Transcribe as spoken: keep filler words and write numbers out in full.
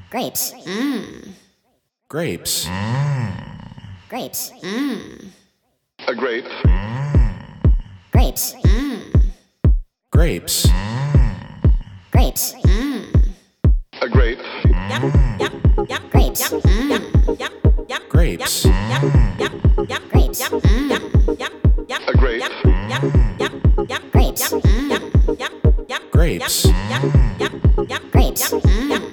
Grapes. Mmm. Grapes. Grapes. Mmm. A grape. Grapes. Mmm. Grapes. Grapes. Mmm. A grape. Yum, yum, yum. Grapes. Mmm. Yum, yum, yum. Grapes. Yum, yum, yum. Grapes. Mmm. Yum, yum, yum. A grape. Yum, yum, yum, yum. Grapes. Mmm. Yum, yum, yum. Grapes. Yum, yum, yum. Grapes. Mmm. Yum,